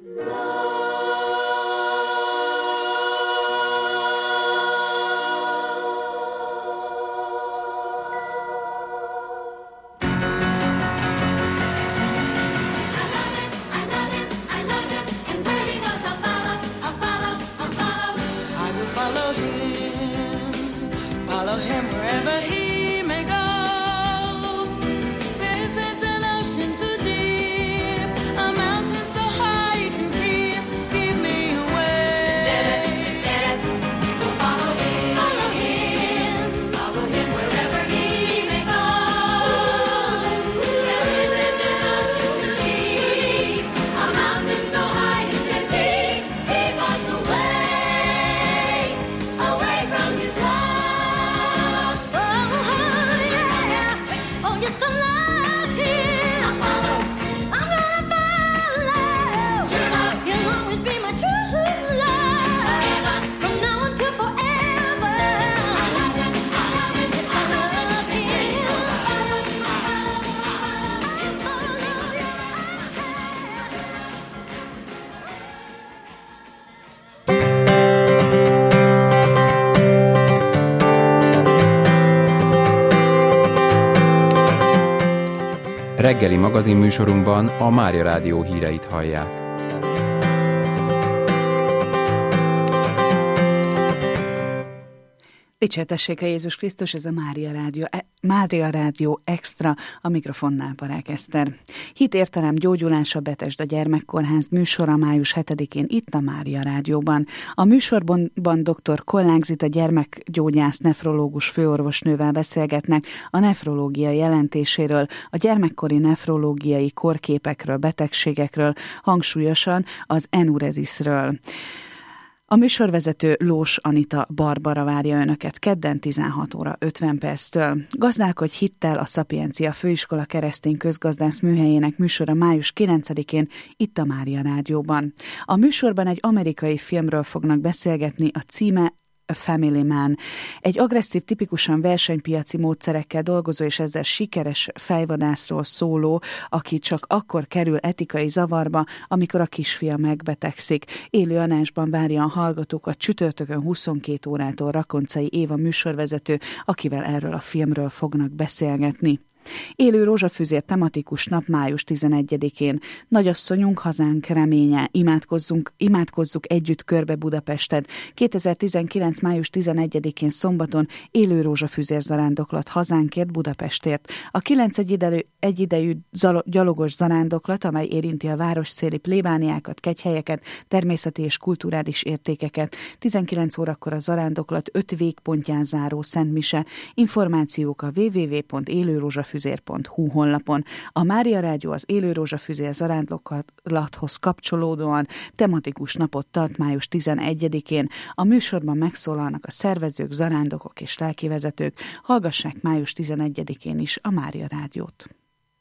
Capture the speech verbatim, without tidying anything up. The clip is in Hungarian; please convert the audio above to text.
Reggeli magazinműsorunkban a Mária Rádió híreit hallják. Dicsértessék a Jézus Krisztus, ez a Mária Rádió, Mária Rádió Extra, a mikrofonnál Parák Eszter. Hit, értelem, gyógyulása, Betesda Gyermekkórház műsora május hetedikén itt a Mária Rádióban. A műsorban dr. Kollák Zita gyermekgyógyász nefrológus főorvosnővel beszélgetnek a nefrológia jelentéséről, a gyermekkori nefrológiai korképekről, betegségekről, hangsúlyosan az enurezisről. A műsorvezető Lós Anita Barbara várja önöket kedden tizenhat óra ötven perctől. Gazdálkodj hittel, a Szapiencia Főiskola keresztény közgazdász műhelyének műsora május kilencedikén itt a Mária Rádióban. A műsorban egy amerikai filmről fognak beszélgetni, a címe A Family Man. Egy agresszív, tipikusan versenypiaci módszerekkel dolgozó és ezzel sikeres fejvadászról szóló, aki csak akkor kerül etikai zavarba, amikor a kisfia megbetegszik. Élő adásban várja a hallgatókat csütörtökön huszonkét órától Rakoncai Éva műsorvezető, akivel erről a filmről fognak beszélgetni. Élő rózsafűzér tematikus nap május tizenegyedikén. Nagyasszonyunk, hazánk reménye. Imádkozzunk, imádkozzuk együtt körbe Budapestet. kétezer-tizenkilenc. május tizenegyedikén szombaton élő rózsafűzér zarándoklat hazánkért, Budapestért. A kilenc egyidejű, egyidejű gyalogos zarándoklat, amely érinti a városszéli plébániákat, kegyhelyeket, természeti és kulturális értékeket. tizenkilenc órakor a zarándoklat öt végpontján záró szentmise. Információk a double-u double-u double-u pont élő rózsafűzér pont hu honlapon. A Mária Rádió az élő rózsafűzér zarándoklathoz kapcsolódóan tematikus napot tart május tizenegyedikén. A műsorban megszólalnak a szervezők, zarándokok és lelkivezetők. Hallgassák május tizenegyedikén is a Mária Rádiót.